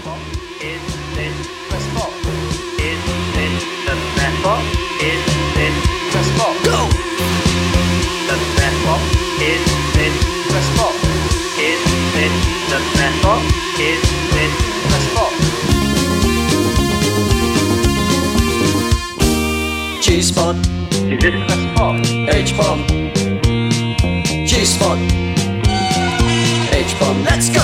spot? Is this the spot? Is this the best spot? Is this the spot? Go! The best spot? Is this the spot? Is this the best spot? Is this the spot? G-spot, Is this the spot? H-bomb, G-spot, H-bomb, let's go!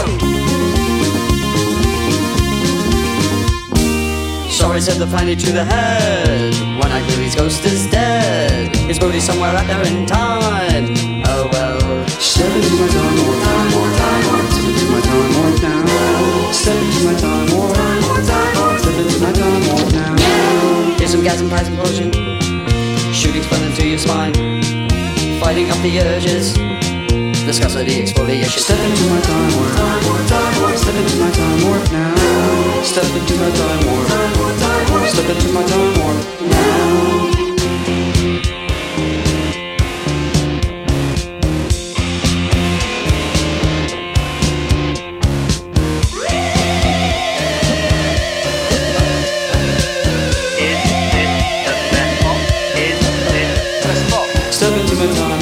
Sorry, said the finally to the head. One I believe his ghost is dead. His booty's somewhere out there in time. Oh well. Step into my time, more time, more time, more. Step into my time, more now. Step into my time, more time, more time, more. Step into my time, more now. Here's some gas and prize implosion. Shooting spun into your spine. Fighting up the urges. Viscosity exfoliation. Step into my time, more time, more time, more. Step into my time, more now. Step into my time, more time, more time, more. Step into my time, more now. Is this the best spot? Is this the spot? Step into my time.